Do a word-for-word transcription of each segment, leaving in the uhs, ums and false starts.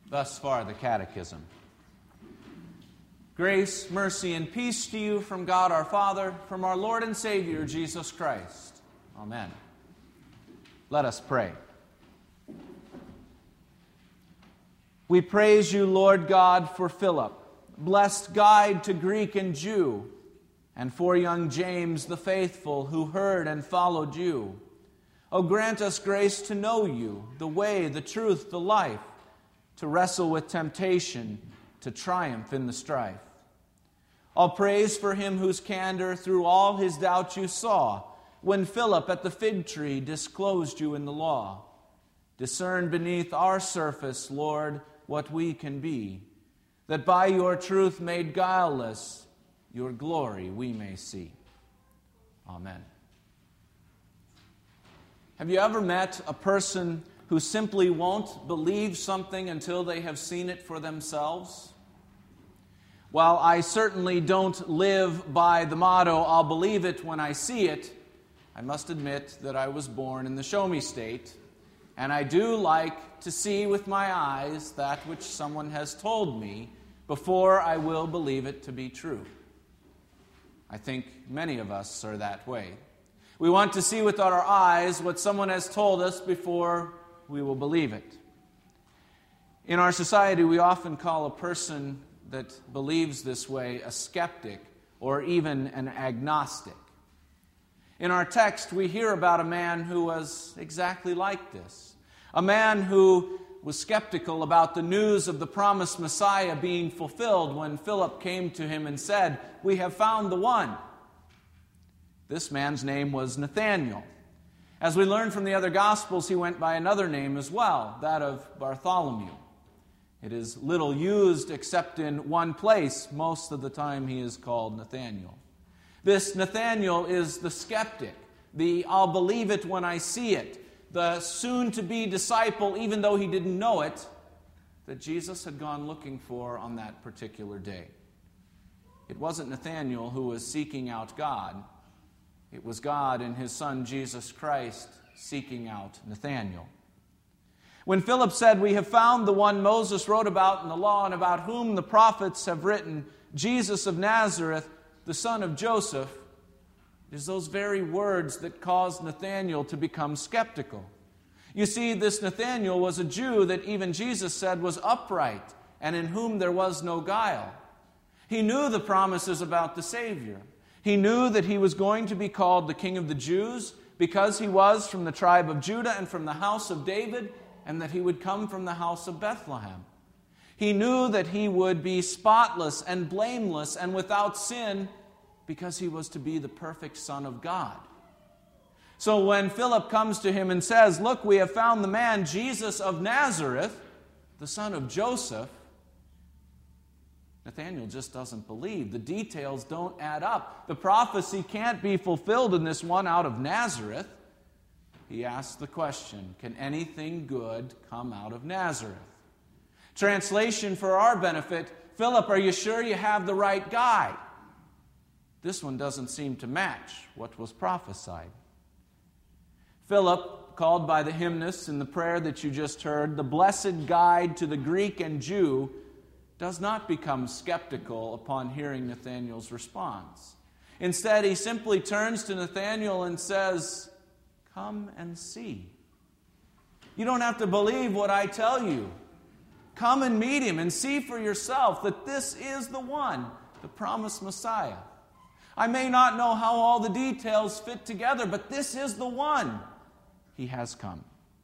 Thus far, the Catechism. Grace, mercy, and peace to you from God our Father, from our Lord and Savior, Jesus Christ. Amen. Let us pray. We praise you, Lord God, for Philip, blessed guide to Greek and Jew, and for young James the faithful, who heard and followed you. O grant us grace to know you, the way, the truth, the life, to wrestle with temptation, to triumph in the strife. All praise for him whose candor through all his doubt you saw, when Philip at the fig tree disclosed you in the law. Discern beneath our surface, Lord, what we can be, that by your truth made guileless, your glory we may see. Amen. Have you ever met a person who simply won't believe something until they have seen it for themselves? While I certainly don't live by the motto, I'll believe it when I see it, I must admit that I was born in the show-me state, and I do like to see with my eyes that which someone has told me before I will believe it to be true. I think many of us are that way. We want to see with our eyes what someone has told us before we will believe it. In our society, we often call a person that believes this way a skeptic or even an agnostic. In our text, we hear about a man who was exactly like this. A man who was skeptical about the news of the promised Messiah being fulfilled when Philip came to him and said, "We have found the one." This man's name was Nathanael. As we learn from the other Gospels, he went by another name as well, that of Bartholomew. It is little used except in one place. Most of the time he is called Nathanael. This Nathanael is the skeptic, the "I'll believe it when I see it," the soon-to-be disciple, even though he didn't know it, that Jesus had gone looking for on that particular day. It wasn't Nathanael who was seeking out God. It was God in his Son Jesus Christ seeking out Nathanael. When Philip said, "We have found the one Moses wrote about in the law and about whom the prophets have written, Jesus of Nazareth, the son of Joseph," it is those very words that caused Nathanael to become skeptical. You see, this Nathanael was a Jew that even Jesus said was upright and in whom there was no guile. He knew the promises about the Savior. He knew that he was going to be called the King of the Jews because he was from the tribe of Judah and from the house of David, and that he would come from the house of Bethlehem. He knew that he would be spotless and blameless and without sin because he was to be the perfect Son of God. So when Philip comes to him and says, "Look, we have found the man, Jesus of Nazareth, the son of Joseph," Nathanael just doesn't believe. The details don't add up. The prophecy can't be fulfilled in this one out of Nazareth. He asks the question, can anything good come out of Nazareth? Translation for our benefit, "Philip, are you sure you have the right guy?" This one doesn't seem to match what was prophesied. Philip, called by the hymnist in the prayer that you just heard, the blessed guide to the Greek and Jew, does not become skeptical upon hearing Nathanael's response. Instead, he simply turns to Nathanael and says, "Come and see. You don't have to believe what I tell you. Come and meet him and see for yourself that this is the one, the promised Messiah. I may not know how all the details fit together, but this is the one. He has come."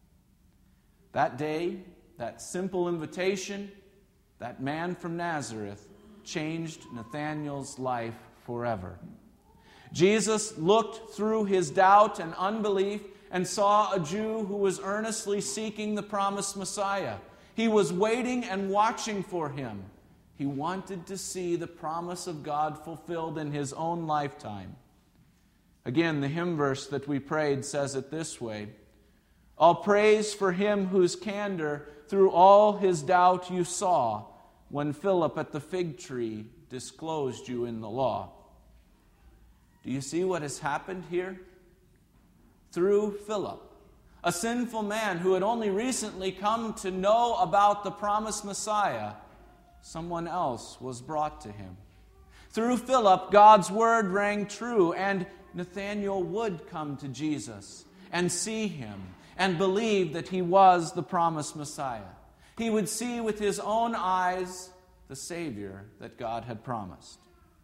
That day, that simple invitation, that man from Nazareth changed Nathanael's life forever. Jesus looked through his doubt and unbelief and saw a Jew who was earnestly seeking the promised Messiah. He was waiting and watching for him. He wanted to see the promise of God fulfilled in his own lifetime. Again, the hymn verse that we prayed says it this way, "All praise for him whose candor through all his doubt you saw, when Philip at the fig tree disclosed you in the law." Do you see what has happened here? Through Philip, a sinful man who had only recently come to know about the promised Messiah, someone else was brought to him. Through Philip, God's word rang true, and Nathanael would come to Jesus and see him and believe that he was the promised Messiah. He would see with his own eyes the Savior that God had promised.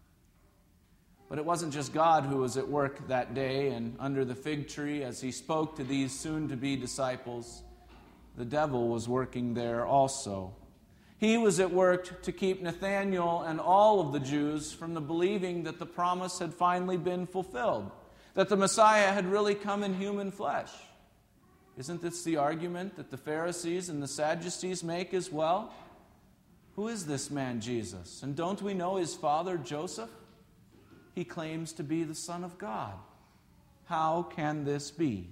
But it wasn't just God who was at work that day and under the fig tree as he spoke to these soon-to-be disciples. The devil was working there also. He was at work to keep Nathanael and all of the Jews from the believing that the promise had finally been fulfilled, that the Messiah had really come in human flesh. Isn't this the argument that the Pharisees and the Sadducees make as well? Who is this man Jesus? And don't we know his father Joseph? He claims to be the Son of God. How can this be?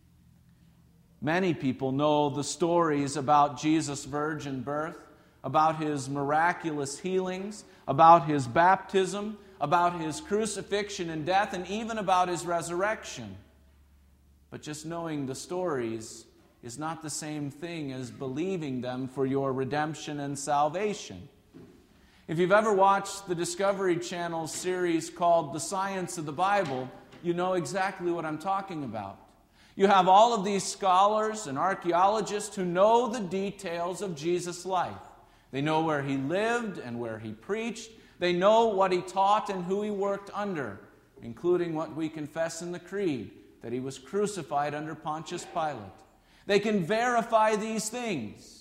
Many people know the stories about Jesus' virgin birth, about his miraculous healings, about his baptism, about his crucifixion and death, and even about his resurrection. But just knowing the stories is not the same thing as believing them for your redemption and salvation. If you've ever watched the Discovery Channel series called The Science of the Bible, you know exactly what I'm talking about. You have all of these scholars and archaeologists who know the details of Jesus' life. They know where he lived and where he preached. They know what he taught and who he worked under, including what we confess in the Creed, that he was crucified under Pontius Pilate. They can verify these things.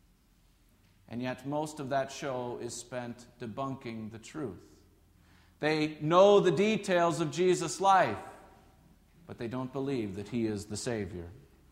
And yet most of that show is spent debunking the truth. They know the details of Jesus' life, but they don't believe that he is the Savior.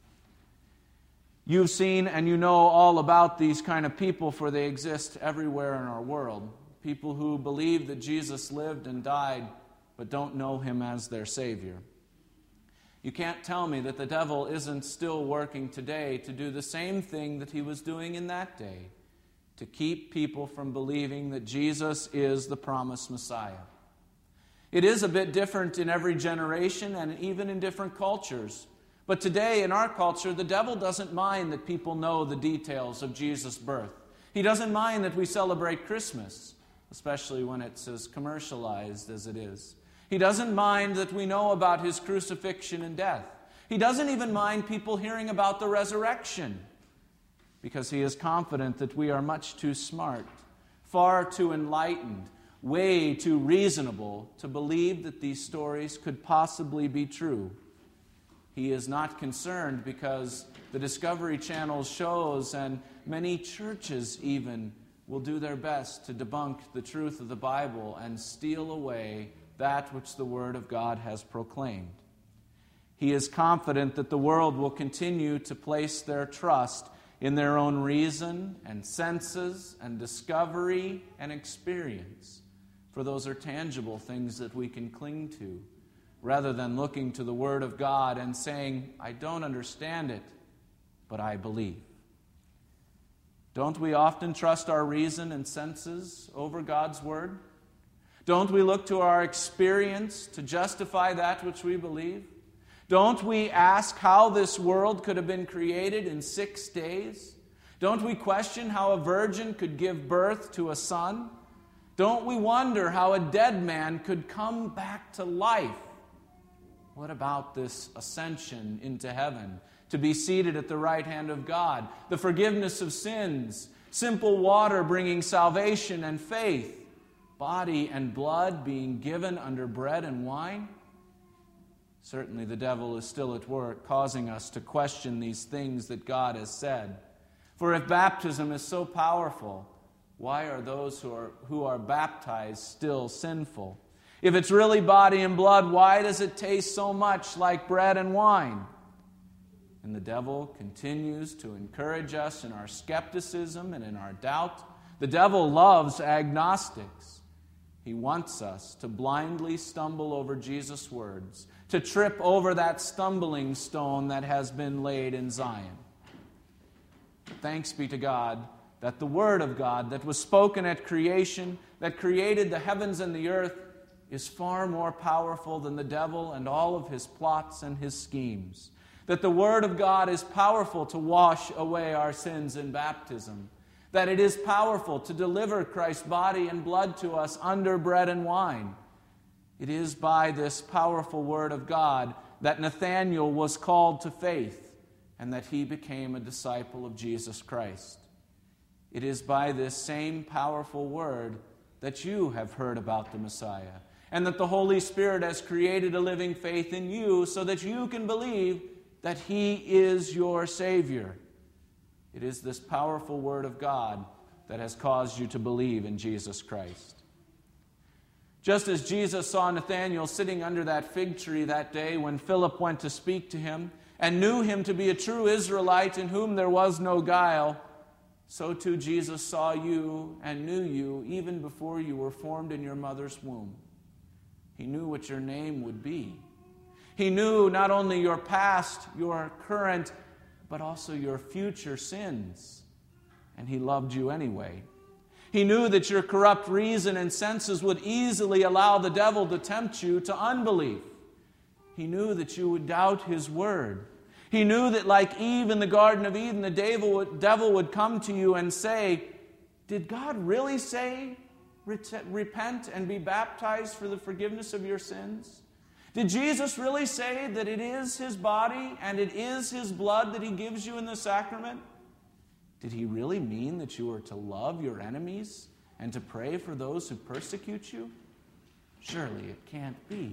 You've seen and you know all about these kind of people, for they exist everywhere in our world. People who believe that Jesus lived and died, but don't know him as their Savior. You can't tell me that the devil isn't still working today to do the same thing that he was doing in that day, to keep people from believing that Jesus is the promised Messiah. It is a bit different in every generation and even in different cultures. But today in our culture, the devil doesn't mind that people know the details of Jesus' birth. He doesn't mind that we celebrate Christmas, especially when it's as commercialized as it is. He doesn't mind that we know about his crucifixion and death. He doesn't even mind people hearing about the resurrection, because he is confident that we are much too smart, far too enlightened, way too reasonable to believe that these stories could possibly be true. He is not concerned because the Discovery Channel shows, and many churches even, will do their best to debunk the truth of the Bible and steal away that which the Word of God has proclaimed. He is confident that the world will continue to place their trust in their own reason and senses and discovery and experience, for those are tangible things that we can cling to, rather than looking to the Word of God and saying, I don't understand it, but I believe. Don't we often trust our reason and senses over God's Word? Don't we look to our experience to justify that which we believe? Don't we ask how this world could have been created in six days? Don't we question how a virgin could give birth to a son? Don't we wonder how a dead man could come back to life? What about this ascension into heaven, to be seated at the right hand of God, the forgiveness of sins, simple water bringing salvation and faith, body and blood being given under bread and wine? Certainly the devil is still at work, causing us to question these things that God has said. For if baptism is so powerful, why are those who are, who are baptized still sinful? If it's really body and blood, why does it taste so much like bread and wine? And the devil continues to encourage us in our skepticism and in our doubt. The devil loves agnostics. He wants us to blindly stumble over Jesus' words, to trip over that stumbling stone that has been laid in Zion. Thanks be to God that the Word of God that was spoken at creation, that created the heavens and the earth, is far more powerful than the devil and all of his plots and his schemes. that the Word of God is powerful to wash away our sins in baptism, that it is powerful to deliver Christ's body and blood to us under bread and wine. It is by this powerful Word of God that Nathanael was called to faith and that he became a disciple of Jesus Christ. It is by this same powerful Word that you have heard about the Messiah, and that the Holy Spirit has created a living faith in you so that you can believe that He is your Savior. It is this powerful Word of God that has caused you to believe in Jesus Christ. Just as Jesus saw Nathanael sitting under that fig tree that day when Philip went to speak to him and knew him to be a true Israelite in whom there was no guile, so too Jesus saw you and knew you even before you were formed in your mother's womb. He knew what your name would be. He knew not only your past, your current, but also your future sins. And He loved you anyway. He knew that your corrupt reason and senses would easily allow the devil to tempt you to unbelief. He knew that you would doubt His word. He knew that like Eve in the Garden of Eden, the devil would, devil would come to you and say, "Did God really say, repent and be baptized for the forgiveness of your sins? Did Jesus really say that it is His body and it is His blood that He gives you in the sacrament? Did He really mean that you are to love your enemies and to pray for those who persecute you? Surely it can't be."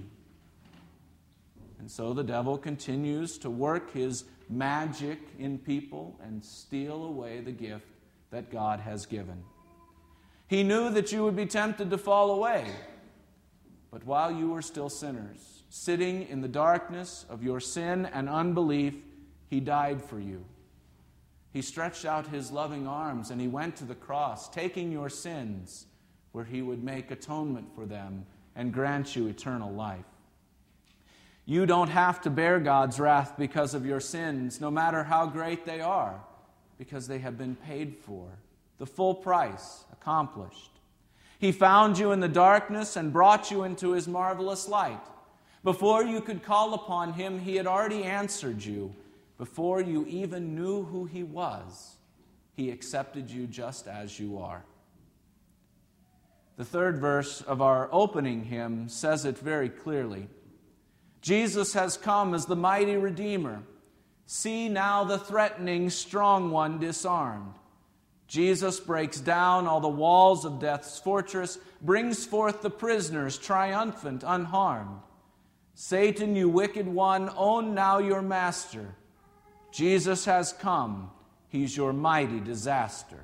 And so the devil continues to work his magic in people and steal away the gift that God has given. He knew that you would be tempted to fall away. But while you were still sinners, sitting in the darkness of your sin and unbelief, He died for you. He stretched out His loving arms and He went to the cross, taking your sins, where He would make atonement for them and grant you eternal life. You don't have to bear God's wrath because of your sins, no matter how great they are, because they have been paid for. The full price accomplished. He found you in the darkness and brought you into His marvelous light. Before you could call upon Him, He had already answered you. Before you even knew who He was, He accepted you just as you are. The third verse of our opening hymn says it very clearly. Jesus has come as the mighty Redeemer. See now the threatening strong one disarmed. Jesus breaks down all the walls of death's fortress, brings forth the prisoners triumphant, unharmed. Satan, you wicked one, own now your master. Jesus has come. He's your mighty disaster.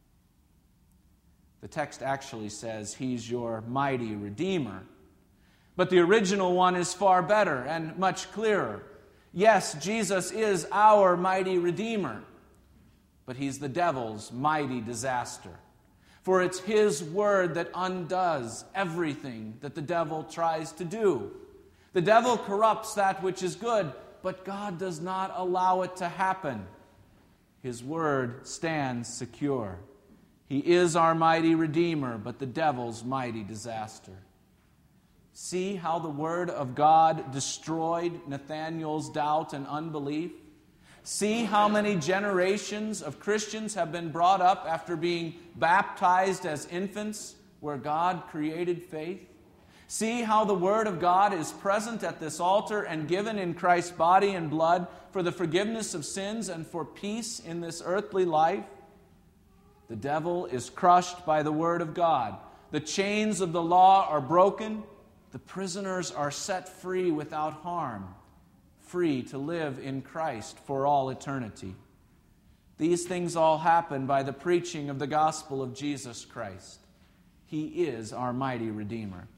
The text actually says He's your mighty Redeemer. But the original one is far better and much clearer. Yes, Jesus is our mighty Redeemer, but He's the devil's mighty disaster. For it's His word that undoes everything that the devil tries to do. The devil corrupts that which is good, but God does not allow it to happen. His word stands secure. He is our mighty Redeemer, but the devil's mighty disaster. See how the Word of God destroyed Nathanael's doubt and unbelief? See how many generations of Christians have been brought up after being baptized as infants where God created faith? See how the Word of God is present at this altar and given in Christ's body and blood for the forgiveness of sins and for peace in this earthly life? The devil is crushed by the Word of God. The chains of the law are broken. The prisoners are set free without harm, free to live in Christ for all eternity. These things all happen by the preaching of the gospel of Jesus Christ. He is our mighty Redeemer.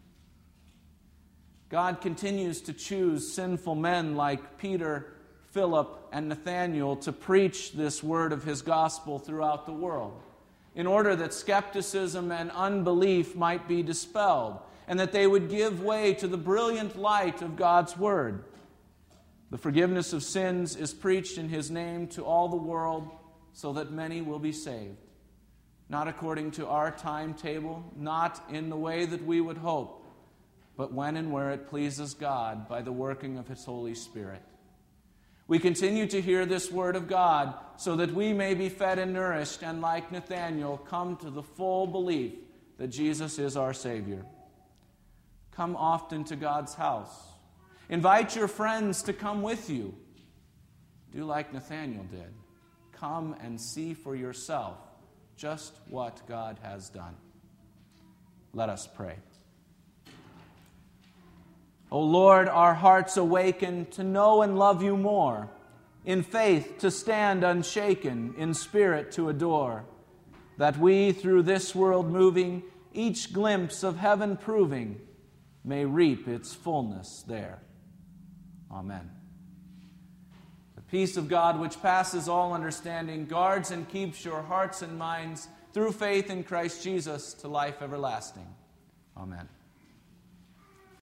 God continues to choose sinful men like Peter, Philip, and Nathanael to preach this word of His gospel throughout the world, in order that skepticism and unbelief might be dispelled, and that they would give way to the brilliant light of God's Word. The forgiveness of sins is preached in His name to all the world so that many will be saved. Not according to our timetable, not in the way that we would hope, but when and where it pleases God by the working of His Holy Spirit. We continue to hear this word of God so that we may be fed and nourished and, like Nathanael, come to the full belief that Jesus is our Savior. Come often to God's house. Invite your friends to come with you. Do like Nathanael did. Come and see for yourself just what God has done. Let us pray. O Lord, our hearts awaken to know and love you more, in faith to stand unshaken, in spirit to adore, that we, through this world moving, each glimpse of heaven proving, may reap its fullness there. Amen. The peace of God, which passes all understanding, guards and keeps your hearts and minds through faith in Christ Jesus to life everlasting. Amen.